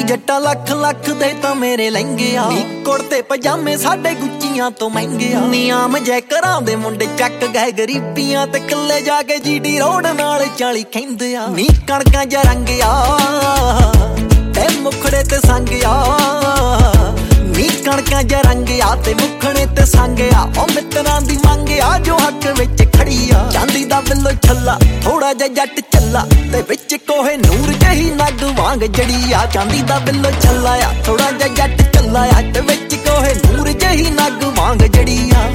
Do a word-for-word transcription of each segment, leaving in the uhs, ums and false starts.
ਜੱਟਾ ਲੱਖ ਲੱਖ ਦੇ ਤਾਂ ਮੇਰੇ ਲਹਿੰਗੇ ਆ ਨੀ ਕੁੜਤੇ ਪਜਾਮੇ ਸਾਡੇ ਗੁੱਚੀਆਂ ਤੋਂ ਮਹਿੰਗੇ ਆ ਨੀ ਆਮ ਜੈ ਘਰਾਂ ਦੇ ਮੁੰਡੇ ਚੱਕ ਗਏ ਗਰੀਬੀਆਂ ਤੇ ਕੱਲੇ ਜਾ ਕੇ ਜੀਟੀ ਰੋਡ ਨਾਲ ਚਾਲੀ ਕਹਿੰਦੇ ਆ ਨੀ ਕਣਕਾਂ ਜਾਂ ਰੰਗ ਆ ਤੇ ਮੁਖੜੇ ਤੇ ਸੰਗ ਆ ਨੀ ਕਣਕਾਂ ਜਾਂ ਰੰਗ ਆ ਤੇ ਮੁਖੜੇ ਤੇ ਸੰਗ ਆ ਉਹ ਮਿੱਤਰਾਂ ਦੀ ਮੰਗ ਆ ਜੋ ਹੱਕ ਵਿੱਚ ਖੜੀ ਆ ਚਾਂਦੀ ਦਾ ਬਿੱਲੋ ਛੱਲਾ ਥੋੜਾ ਜਿਹਾ ਜੱਟ ਚੱਲਾ ਤੇ ਵਿੱਚ ਕੋਹੇ ਨੂਰ ਜਹੀ ਨੱਗ ਵਾਂਗ ਜੜੀ ਆ ਚਾਂਦੀ ਦਾ ਬਿੱਲੋ ਛੱਲਾ ਆ ਥੋੜਾ ਜਿਹਾ ਜੱਟ ਚੱਲਾ ਆ ਤੇ ਵਿੱਚ ਕੋਹੇ ਨੂਰ ਜਹੀ ਨੱਗ ਵਾਂਗ ਜੜੀ ਆ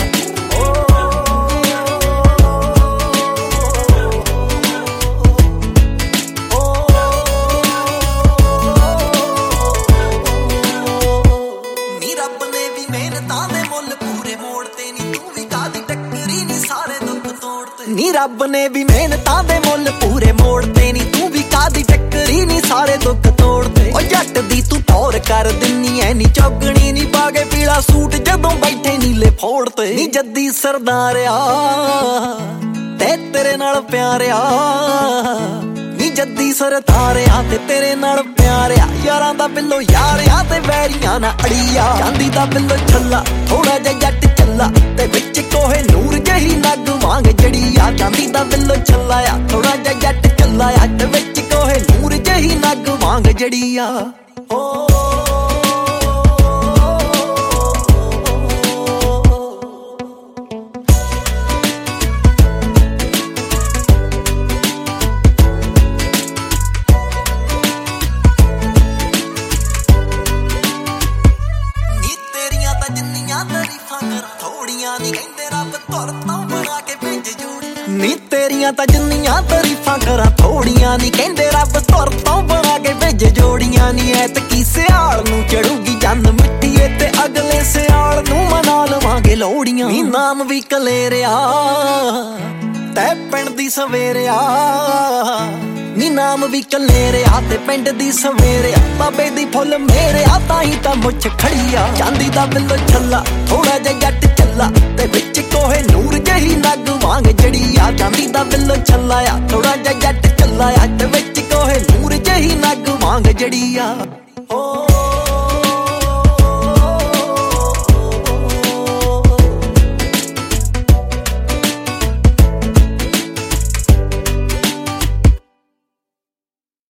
ਨੀ ਰੱਬ ਨੇ ਵੀ ਮਿਹਨਤਾਂ ਦੇ ਮੁੱਲ ਪੂਰੇ ਮੋੜਤੇ ਨੀ ਤੂੰ ਵੀ ਕਾਦੀ ਟੱਕਰੀ ਨੀ ਸਾਰੇ ਦੁੱਖ ਤੋੜਦੇ ਓ ਜੱਟ ਦੀ ਤੂੰ ਟੌਰ ਕਰ ਦਿੰਨੀ ਐ ਨੀ ਚੌਗਣੀ ਨੀ ਪਾ ਕੇ ਪੀਲਾ ਸੂਟ ਜਦੋਂ ਬੈਠੇ ਨੀਲੇ ਫੋੜਤੇ ਨੀ ਜੱਦੀ ਸਰਦਾਰਿਆ ਤੇ ਤੇਰੇ ਨਾਲ ਪਿਆਰਿਆ ਨੀ ਜੱਦੀ ਸਰਦਾਰਿਆ ਤੇ ਤੇਰੇ ਨਾਲ ਪਿਆਰਿਆ ਯਾਰਾਂ ਦਾ ਬਿੱਲੋ ਯਾਰਿਆ ਤੇ ਵੈਰੀਆਂ ਨਾ ਅੜੀਆ ਚਾਂਦੀ ਦਾ ਬਿੱਲੋ ਛੱਲਾ ਥੋੜਾ ਜਿਹਾ ਜੱਟ ਚੱਲਾ ਤੇ ਵਿੱਚ ਕੋਹੇ ਨੂਰ ਜਹੀ ਨੱਗ ਵਾਂਗ ਜੜੀ ਆ ਚਾਂਦੀ ਦਾ ਬਿੱਲੋ ਛੱਲਾ ਆ ਥੋੜਾ ਜਿਹਾ ਜੱਟ ਚੱਲਾ ਆ ਤੇ ਵਿੱਚ ਕੋਹੇ ਨੂਰ ਜਹੀ ਨੱਗ ਵਾਂਗ ਜੜੀ ਆ ਓ ਨੀ ਤੇਰੀਆਂ ਤਾਂ ਜਿੰਨੀਆਂ ਤਾਰੀਫਾਂ ਕਰਾਂ ਥੋੜੀਆਂ ਨੀ ਕਹਿੰਦੇ ਰੱਬ ਤੁਰ ਤੋਂ ਬਣਾ ਕੇ ਭੇਜ ਜੋੜੀਆਂ ਨੀ ਐਤਕੀ ਸਿਆਲ ਨੂੰ ਚੜੂਗੀ ਜੰਨ ਮਿੱਟੀਏ ਤੇ ਅਗਲੇ ਸਿਆਲ ਨੂੰ ਮਨਾ ਲਵਾਂਗੇ ਲੋੜੀਆਂ ਨੀ ਨਾਮ ਵੀ ਕਲੇਰਿਆ ਤੈ ਪਿੰਡ ਦੀ ਸਵੇਰਿਆ ਨੀ ਨਾਮ ਵੀ ਕਲੇਰਿਆ ਤੇ ਪਿੰਡ ਦੀ ਸਵੇਰਿਆ ਬਾਬੇ ਦੀ ਫੁੱਲ ਮੇਰਿਆ ਤਾਂ ਹੀ ਤਾਂ ਮੁੱਛ ਖੜੀ ਆ ਚਾਂਦੀ ਦਾ ਬਿੱਲੋ ਛੱਲਾ ਥੋੜਾ ਜਿਹਾ ਜੱਟ ਚੱਲਾ ਤੇ ਵਿੱਚ ਕੋਹੇ ਨੂਰ ਜਹੀ ਨੱਗ ਵਾਂਗ ਜੜੀ ਆ ਚਾਂਦੀ ਦਾ ਬਿੱਲੋ ਛੱਲਾ ਆ ਥੋੜਾ ਜਿਹਾ ਜੱਟ ਚੱਲਾ ਆ ਤੇ ਵਿੱਚ ਕੋਹੇ ਨੂਰ ਜਹੀ ਨੱਗ ਵਾਂਗ ਜੜੀ ਆ